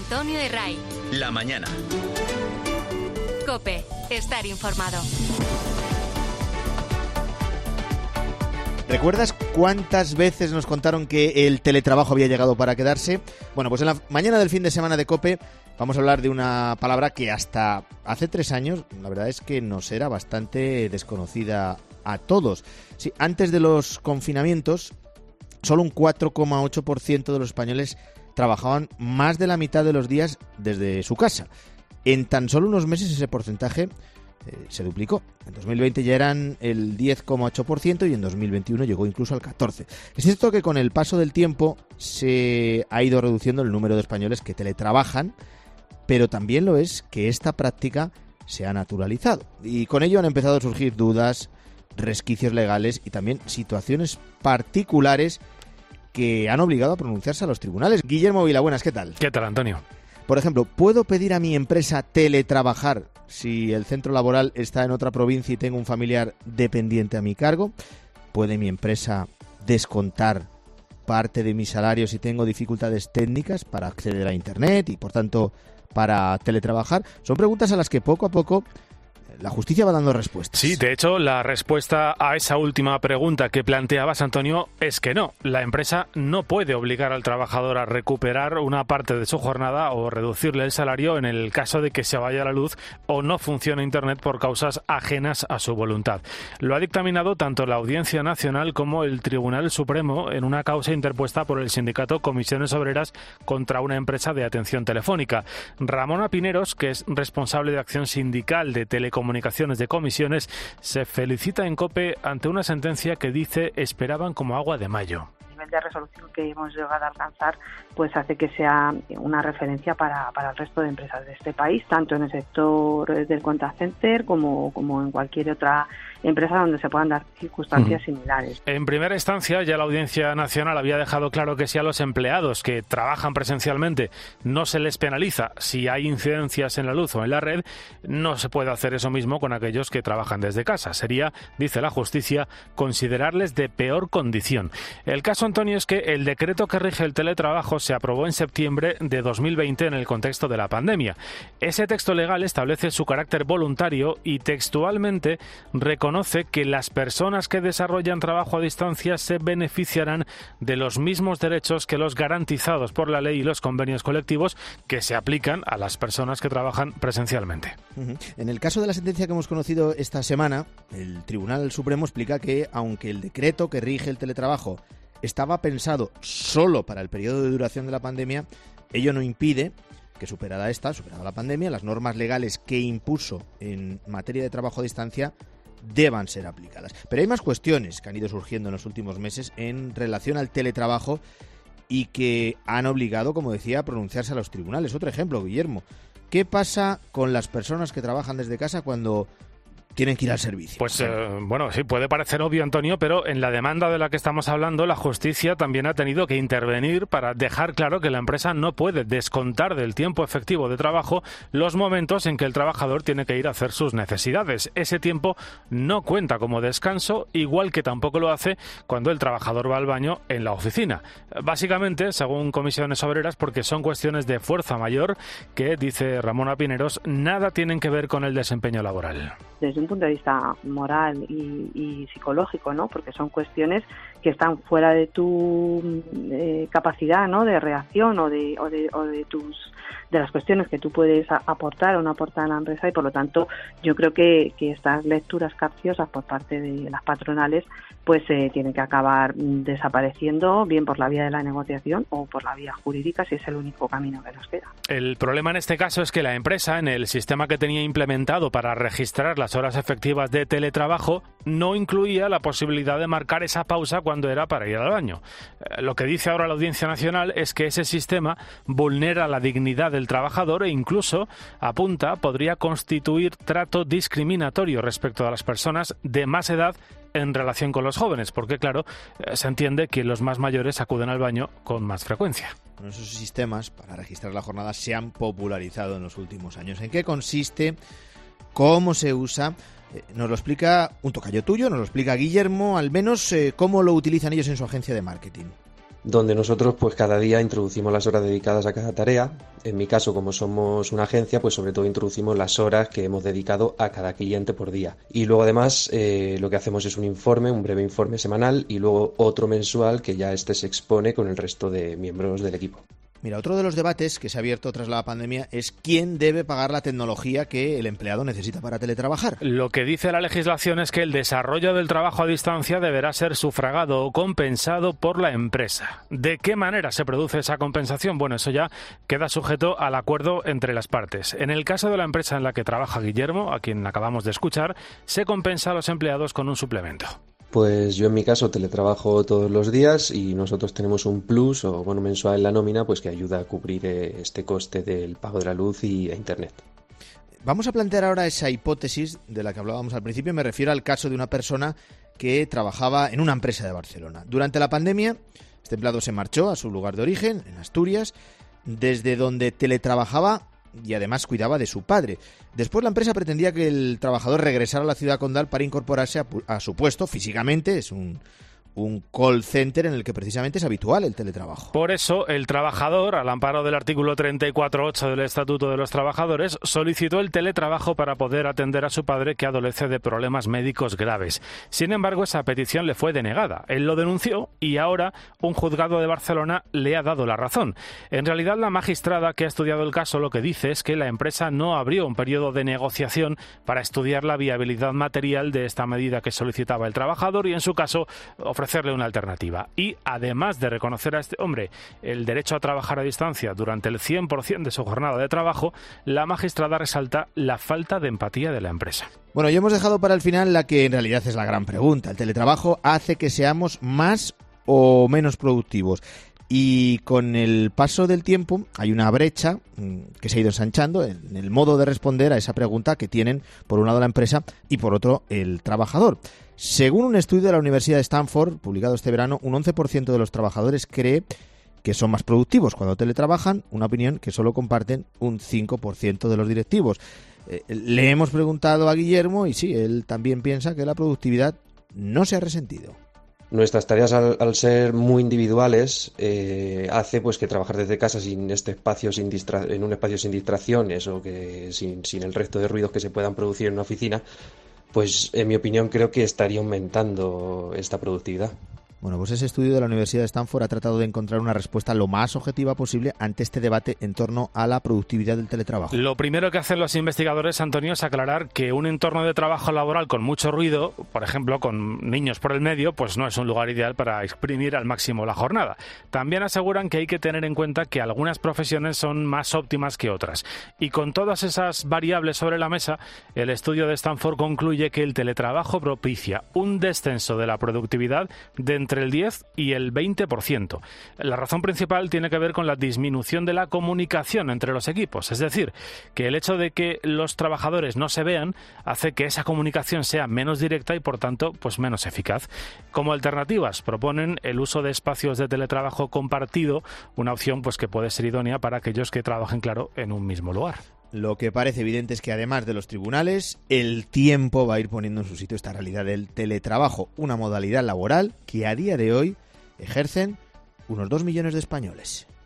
Antonio Herray. La mañana. COPE. Estar informado. ¿Recuerdas cuántas veces nos contaron que el teletrabajo había llegado para quedarse? Bueno, pues en la mañana del fin de semana de COPE vamos a hablar de una palabra que hasta hace 3 años, la verdad es que nos era bastante desconocida a todos. Sí, antes de los confinamientos, solo un 4,8% de los españoles trabajaban más de la mitad de los días desde su casa. En tan solo unos meses ese porcentaje se duplicó. En 2020 ya eran el 10,8% y en 2021 llegó incluso al 14%. Es cierto que con el paso del tiempo se ha ido reduciendo el número de españoles que teletrabajan, pero también lo es que esta práctica se ha naturalizado. Y con ello han empezado a surgir dudas, resquicios legales y también situaciones particulares que han obligado a pronunciarse a los tribunales. Guillermo Vilabuenas, ¿qué tal? ¿Qué tal, Antonio? Por ejemplo, ¿puedo pedir a mi empresa teletrabajar si el centro laboral está en otra provincia y tengo un familiar dependiente a mi cargo? ¿Puede mi empresa descontar parte de mi salario si tengo dificultades técnicas para acceder a Internet y, por tanto, para teletrabajar? Son preguntas a las que poco a poco la justicia va dando respuestas. Sí, de hecho, la respuesta a esa última pregunta que planteabas, Antonio, es que no. La empresa no puede obligar al trabajador a recuperar una parte de su jornada o reducirle el salario en el caso de que se vaya la luz o no funcione Internet por causas ajenas a su voluntad. Lo ha dictaminado tanto la Audiencia Nacional como el Tribunal Supremo en una causa interpuesta por el sindicato Comisiones Obreras contra una empresa de atención telefónica. Ramona Pineros, que es responsable de acción sindical de telecomunicaciones de Comisiones, se felicita en COPE ante una sentencia que dice esperaban como agua de mayo. El nivel de resolución que hemos llegado a alcanzar pues hace que sea una referencia para el resto de empresas de este país, tanto en el sector del contact center como en cualquier otra empresa donde se puedan dar circunstancias similares. En primera instancia, ya la Audiencia Nacional había dejado claro que si a los empleados que trabajan presencialmente no se les penaliza si hay incidencias en la luz o en la red, no se puede hacer eso mismo con aquellos que trabajan desde casa. Sería, dice la justicia, considerarles de peor condición. El caso, Antonio, es que el decreto que rige el teletrabajo se aprobó en septiembre de 2020 en el contexto de la pandemia. Ese texto legal establece su carácter voluntario y textualmente reconoce que las personas que desarrollan trabajo a distancia se beneficiarán de los mismos derechos que los garantizados por la ley y los convenios colectivos que se aplican a las personas que trabajan presencialmente. En el caso de la sentencia que hemos conocido esta semana, el Tribunal Supremo explica que, aunque el decreto que rige el teletrabajo estaba pensado solo para el periodo de duración de la pandemia, ello no impide que superada la pandemia, las normas legales que impuso en materia de trabajo a distancia deban ser aplicadas. Pero hay más cuestiones que han ido surgiendo en los últimos meses en relación al teletrabajo y que han obligado, como decía, a pronunciarse a los tribunales. Otro ejemplo, Guillermo. ¿Qué pasa con las personas que trabajan desde casa cuando tienen que ir al servicio? Pues bueno, sí, puede parecer obvio, Antonio, pero en la demanda de la que estamos hablando, la justicia también ha tenido que intervenir para dejar claro que la empresa no puede descontar del tiempo efectivo de trabajo los momentos en que el trabajador tiene que ir a hacer sus necesidades. Ese tiempo no cuenta como descanso, igual que tampoco lo hace cuando el trabajador va al baño en la oficina. Básicamente, según Comisiones Obreras, porque son cuestiones de fuerza mayor que, dice Ramona Pineros, nada tienen que ver con el desempeño laboral. Desde un punto de vista moral y psicológico, ¿no? Porque son cuestiones que están fuera de tu capacidad, ¿no? De reacción o de las cuestiones que tú puedes aportar o no aportar a la empresa, y por lo tanto yo creo que estas lecturas capciosas por parte de las patronales pues tienen que acabar desapareciendo, bien por la vía de la negociación o por la vía jurídica, si es el único camino que nos queda. El problema en este caso es que la empresa, en el sistema que tenía implementado para registrar las horas efectivas de teletrabajo, no incluía la posibilidad de marcar esa pausa cuando era para ir al baño. Lo que dice ahora la Audiencia Nacional es que ese sistema vulnera la dignidad del trabajador e incluso, apunta, podría constituir trato discriminatorio respecto a las personas de más edad en relación con los jóvenes, porque claro, se entiende que los más mayores acuden al baño con más frecuencia. Bueno, esos sistemas para registrar la jornada se han popularizado en los últimos años. ¿En qué consiste? ¿Cómo se usa? Nos lo explica un tocayo tuyo, nos lo explica Guillermo, al menos cómo lo utilizan ellos en su agencia de marketing. donde nosotros pues cada día introducimos las horas dedicadas a cada tarea. En mi caso, como somos una agencia, pues sobre todo introducimos las horas que hemos dedicado a cada cliente por día. Y luego además lo que hacemos es un breve informe semanal y luego otro mensual que ya se expone con el resto de miembros del equipo. Mira, otro de los debates que se ha abierto tras la pandemia es quién debe pagar la tecnología que el empleado necesita para teletrabajar. Lo que dice la legislación es que el desarrollo del trabajo a distancia deberá ser sufragado o compensado por la empresa. ¿De qué manera se produce esa compensación? Bueno, eso ya queda sujeto al acuerdo entre las partes. En el caso de la empresa en la que trabaja Guillermo, a quien acabamos de escuchar, se compensa a los empleados con un suplemento. Pues yo en mi caso teletrabajo todos los días y nosotros tenemos un plus o bono mensual en la nómina pues que ayuda a cubrir este coste del pago de la luz y a internet. Vamos a plantear ahora esa hipótesis de la que hablábamos al principio. Me refiero al caso de una persona que trabajaba en una empresa de Barcelona. Durante la pandemia, este empleado se marchó a su lugar de origen, en Asturias, desde donde teletrabajaba y además cuidaba de su padre. Después la empresa pretendía que el trabajador regresara a la ciudad condal para incorporarse a su puesto físicamente. Es un call center en el que precisamente es habitual el teletrabajo. Por eso, el trabajador, al amparo del artículo 34.8 del Estatuto de los Trabajadores, solicitó el teletrabajo para poder atender a su padre que adolece de problemas médicos graves. Sin embargo, esa petición le fue denegada. Él lo denunció y ahora un juzgado de Barcelona le ha dado la razón. En realidad, la magistrada que ha estudiado el caso lo que dice es que la empresa no abrió un periodo de negociación para estudiar la viabilidad material de esta medida que solicitaba el trabajador y, en su caso, ofrecerle una alternativa. Y además de reconocer a este hombre el derecho a trabajar a distancia durante el 100% de su jornada de trabajo, la magistrada resalta la falta de empatía de la empresa. Bueno, ya hemos dejado para el final la que en realidad es la gran pregunta. ¿El teletrabajo hace que seamos más o menos productivos? Y con el paso del tiempo hay una brecha que se ha ido ensanchando en el modo de responder a esa pregunta que tienen por un lado la empresa y por otro el trabajador. Según un estudio de la Universidad de Stanford, publicado este verano, un 11% de los trabajadores cree que son más productivos cuando teletrabajan, una opinión que solo comparten un 5% de los directivos. Le hemos preguntado a Guillermo y sí, él también piensa que la productividad no se ha resentido. Nuestras tareas al ser muy individuales hace pues que trabajar desde casa sin este espacio en un espacio sin distracciones o que sin el resto de ruidos que se puedan producir en una oficina, pues en mi opinión creo que estaría aumentando esta productividad. Bueno, pues ese estudio de la Universidad de Stanford ha tratado de encontrar una respuesta lo más objetiva posible ante este debate en torno a la productividad del teletrabajo. Lo primero que hacen los investigadores, Antonio, es aclarar que un entorno de trabajo laboral con mucho ruido, por ejemplo, con niños por el medio, pues no es un lugar ideal para exprimir al máximo la jornada. También aseguran que hay que tener en cuenta que algunas profesiones son más óptimas que otras. Y con todas esas variables sobre la mesa, el estudio de Stanford concluye que el teletrabajo propicia un descenso de la productividad de entre el 10 y el 20%. La razón principal tiene que ver con la disminución de la comunicación entre los equipos, es decir, que el hecho de que los trabajadores no se vean hace que esa comunicación sea menos directa y, por tanto, pues menos eficaz. Como alternativas, proponen el uso de espacios de teletrabajo compartido, una opción pues que puede ser idónea para aquellos que trabajen, claro, en un mismo lugar. Lo que parece evidente es que además de los tribunales, el tiempo va a ir poniendo en su sitio esta realidad del teletrabajo, una modalidad laboral que a día de hoy ejercen unos 2 millones de españoles.